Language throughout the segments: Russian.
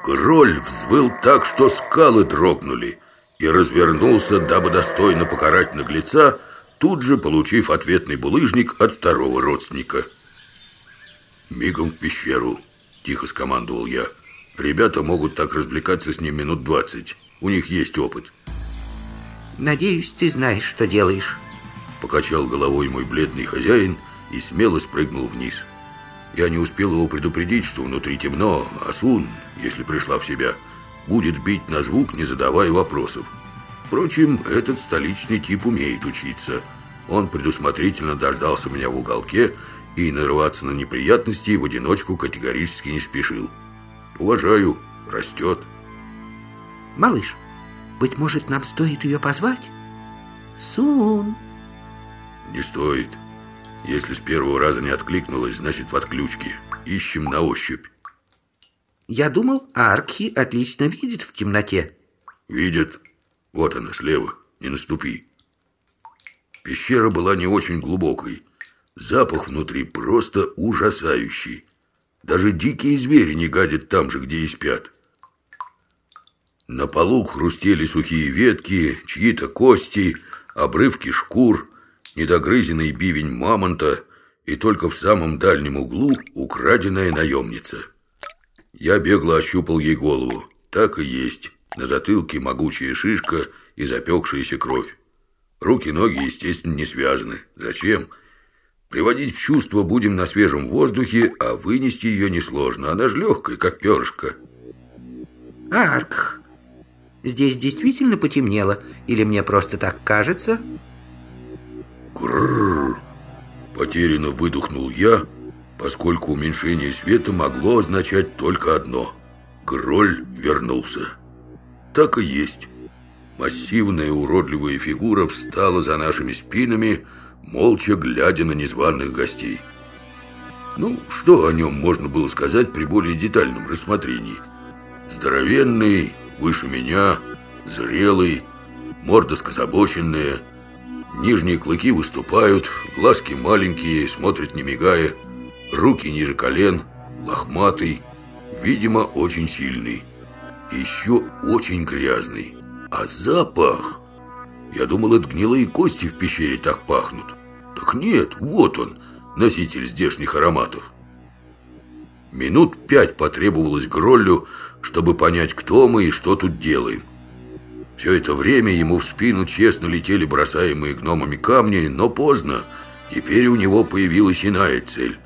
Гроль взвыл так, что скалы дрогнули, и развернулся, дабы достойно покарать наглеца, тут же получив ответный булыжник от второго родственника. «Мигом в пещеру», – тихо скомандовал я. «Ребята могут так развлекаться с ним минут 20. У них есть опыт». «Надеюсь, ты знаешь, что делаешь», – покачал головой мой бледный хозяин и смело спрыгнул вниз. Я не успел его предупредить, что внутри темно, а Сун, если пришла в себя, будет бить на звук, не задавая вопросов. Впрочем, этот столичный тип умеет учиться. Он предусмотрительно дождался меня в уголке и нарываться на неприятности в одиночку категорически не спешил. Уважаю, растет. «Малыш, быть может, нам стоит ее позвать? Сун!» «Не стоит. Если с первого раза не откликнулась, значит в отключке. Ищем на ощупь». «Я думал, Аркхи отлично видит в темноте». «Видит. Вот она, слева. Не наступи». Пещера была не очень глубокой. Запах внутри просто ужасающий. Даже дикие звери не гадят там же, где и спят. На полу хрустели сухие ветки, чьи-то кости, обрывки шкур, недогрызенный бивень мамонта и только в самом дальнем углу украденная наемница. Я бегло ощупал ей голову. Так и есть. На затылке могучая шишка и запекшаяся кровь. Руки-ноги, естественно, не связаны. Зачем? Приводить в чувство будем на свежем воздухе, а вынести ее несложно. Она же легкая, как перышко. «Аркх, здесь действительно потемнело? Или мне просто так кажется?» Грррр! Потерянно выдохнул я, поскольку уменьшение света могло означать только одно. Гроль вернулся. Так и есть. Массивная уродливая фигура встала за нашими спинами, молча глядя на незваных гостей. Ну, что о нем можно было сказать при более детальном рассмотрении? Здоровенный, выше меня, зрелый, морда скособоченная, нижние клыки выступают, глазки маленькие, смотрят не мигая, руки ниже колен, лохматый, видимо, очень сильный, еще очень грязный. А запах... Я думал, это гнилые кости в пещере так пахнут. Так нет, вот он, носитель здешних ароматов. Минут 5 потребовалось Гроллю, чтобы понять, кто мы и что тут делаем. Все это время ему в спину честно летели бросаемые гномами камни, но поздно. Теперь у него появилась иная цель.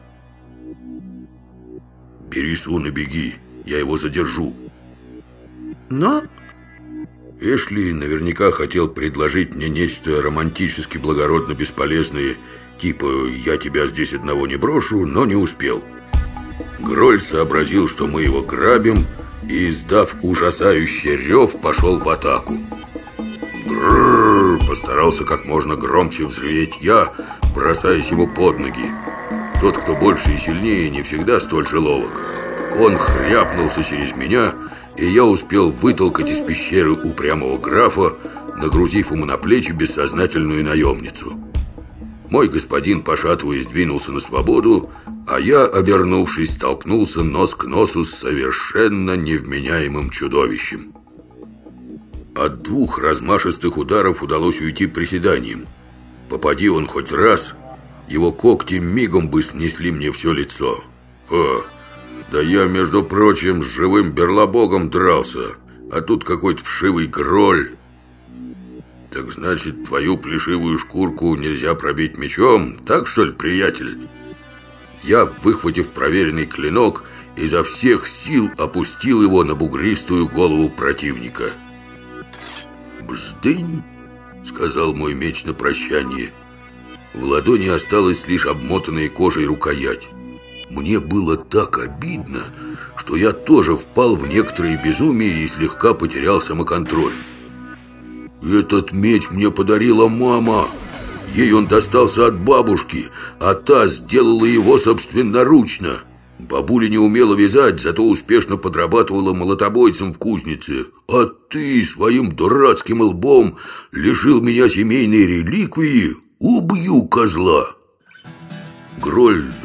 «Бери Сун и беги, я его задержу». «Но...» Эшли наверняка хотел предложить мне нечто романтически благородно бесполезное, типа «я тебя здесь одного не брошу», но не успел. Гроль сообразил, что мы его грабим, и, издав ужасающий рев, пошел в атаку. «Грррр!» – постарался как можно громче взреветь я, бросаясь ему под ноги. Тот, кто больше и сильнее, не всегда столь же ловок. Он хряпнулся через меня, и я успел вытолкать из пещеры упрямого графа, нагрузив ему на плечи бессознательную наемницу. Мой господин, пошатываясь, двинулся на свободу, а я, обернувшись, столкнулся нос к носу с совершенно невменяемым чудовищем. От 2 размашистых ударов удалось уйти приседанием. Попади он хоть раз, его когти мигом бы снесли мне все лицо. Да я, между прочим, с живым берлобогом дрался, а тут какой-то вшивый Гроль. Так значит, твою плешивую шкурку нельзя пробить мечом? Так что ли, приятель? Я, выхватив проверенный клинок, изо всех сил опустил его на бугристую голову противника. «Бздынь!» — сказал мой меч на прощание. В ладони осталась лишь обмотанная кожей рукоять. Мне было так обидно, что я тоже впал в некоторое безумие и слегка потерял самоконтроль. «Этот меч мне подарила мама. Ей он достался от бабушки, а та сделала его собственноручно. Бабуля не умела вязать, зато успешно подрабатывала молотобойцем в кузнице. А ты своим дурацким лбом лишил меня семейной реликвии? Убью козла!» Гроль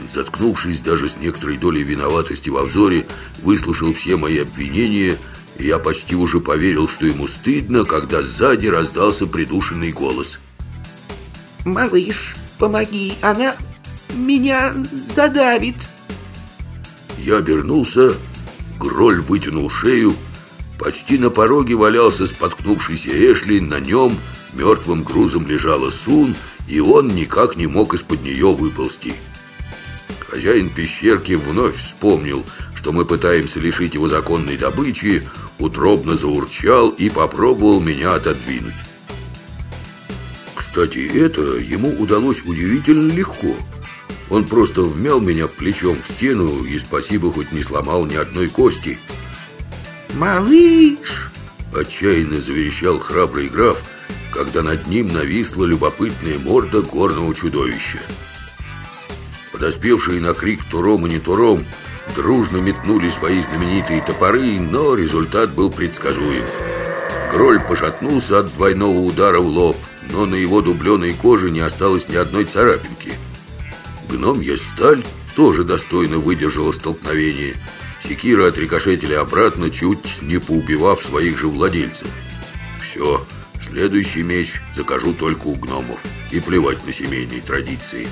заткнувшись даже с некоторой долей виноватости во взоре, выслушал все мои обвинения, и я почти уже поверил, что ему стыдно, когда сзади раздался придушенный голос. «Малыш, помоги, она меня задавит!» Я обернулся, Гроль вытянул шею. Почти на пороге валялся споткнувшийся Эшли, на нем мертвым грузом лежала Сун, и он никак не мог из-под нее выползти. Хозяин пещерки вновь вспомнил, что мы пытаемся лишить его законной добычи, утробно заурчал и попробовал меня отодвинуть. Кстати, это ему удалось удивительно легко. Он просто вмял меня плечом в стену и, спасибо, хоть не сломал ни одной кости. «Малыш!» — отчаянно заверещал храбрый граф, когда над ним нависла любопытная морда горного чудовища. Подоспевшие на крик Туром и не Туром дружно метнули свои знаменитые топоры, но результат был предсказуем. Гроль пошатнулся от двойного удара в лоб, но на его дубленой коже не осталось ни одной царапинки. Гномья сталь тоже достойно выдержала столкновение. Секира отрикошетили обратно, чуть не поубивав своих же владельцев. Все, следующий меч закажу только у гномов, и плевать на семейные традиции.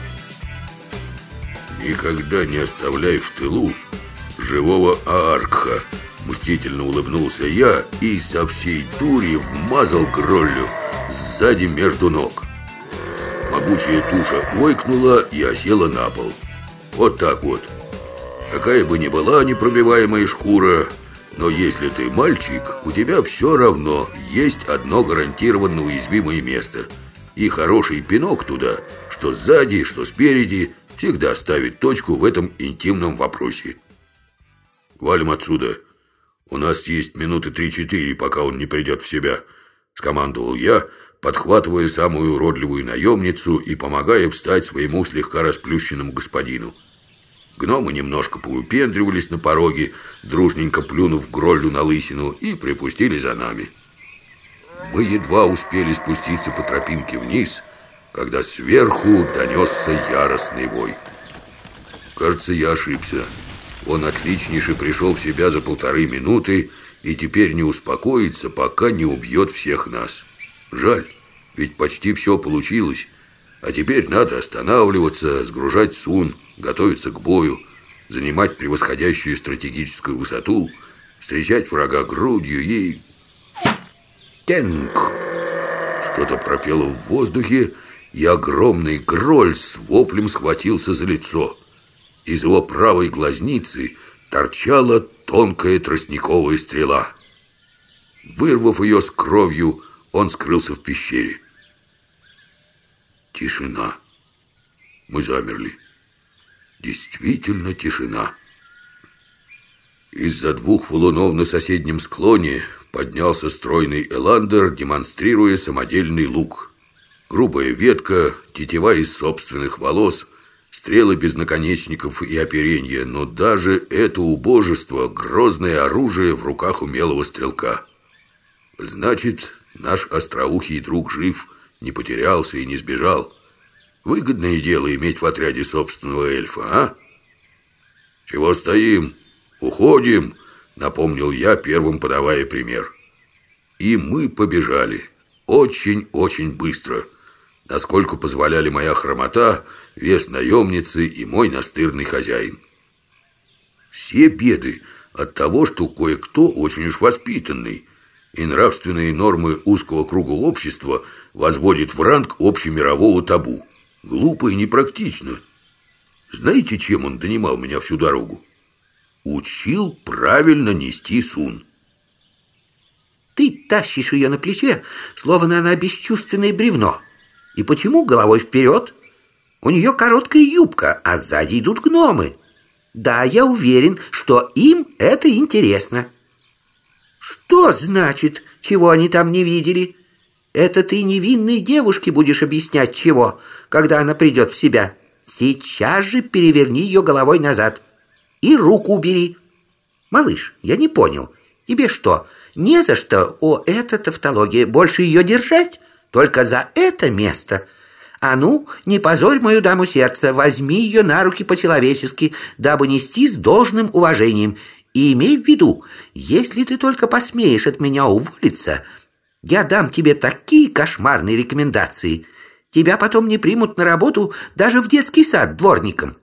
«Никогда не оставляй в тылу живого Ааркха», — мстительно улыбнулся я и со всей дури вмазал Гроллю сзади между ног. Могучая туша ойкнула и осела на пол. Вот так вот. Какая бы ни была непробиваемая шкура, но если ты мальчик, у тебя все равно есть одно гарантированно уязвимое место. И хороший пинок туда, что сзади, что спереди, всегда ставит точку в этом интимном вопросе. «Валим отсюда. У нас есть минуты 3-4, пока он не придет в себя», — скомандовал я, подхватывая самую уродливую наемницу и помогая встать своему слегка расплющенному господину. Гномы немножко поупендривались на пороге, дружненько плюнув Гроллю на лысину, и припустили за нами. Мы едва успели спуститься по тропинке вниз, когда сверху донесся яростный вой. Кажется, я ошибся. Он отличнейше пришел в себя за 1,5 минуты и теперь не успокоится, пока не убьет всех нас. Жаль, ведь почти все получилось. А теперь надо останавливаться, сгружать Сун, готовиться к бою, занимать превосходящую стратегическую высоту, встречать врага грудью и... Тенк! Что-то пропело в воздухе, и огромный Гроль с воплем схватился за лицо. Из его правой глазницы торчала тонкая тростниковая стрела. Вырвав ее с кровью, он скрылся в пещере. Тишина. Мы замерли. Действительно тишина. Из-за 2 валунов на соседнем склоне поднялся стройный эландер, демонстрируя самодельный лук. Грубая ветка, тетива из собственных волос, стрелы без наконечников и оперенья, но даже это убожество — грозное оружие в руках умелого стрелка. Значит, наш остроухий друг жив, не потерялся и не сбежал. Выгодное дело иметь в отряде собственного эльфа, а? «Чего стоим? Уходим!» — напомнил я, первым подавая пример. И мы побежали. Очень-очень быстро. Насколько позволяли моя хромота, вес наемницы и мой настырный хозяин. Все беды от того, что кое-кто очень уж воспитанный, и нравственные нормы узкого круга общества возводит в ранг общемирового табу. Глупо и непрактично. Знаете, чем он донимал меня всю дорогу? Учил правильно нести Сун. «Ты тащишь ее на плече, словно она бесчувственное бревно. И почему головой вперед? У нее короткая юбка, а сзади идут гномы. Да, я уверен, что им это интересно». «Что значит, чего они там не видели? Это ты невинной девушке будешь объяснять чего, когда она придет в себя? Сейчас же переверни ее головой назад и руку убери. Малыш, я не понял, тебе что, не за что, эта тавтология, больше ее держать? Только за это место? А ну, не позорь мою даму сердца, возьми ее на руки по-человечески, дабы нести с должным уважением. И имей в виду, если ты только посмеешь от меня уволиться, я дам тебе такие кошмарные рекомендации. Тебя потом не примут на работу даже в детский сад дворником.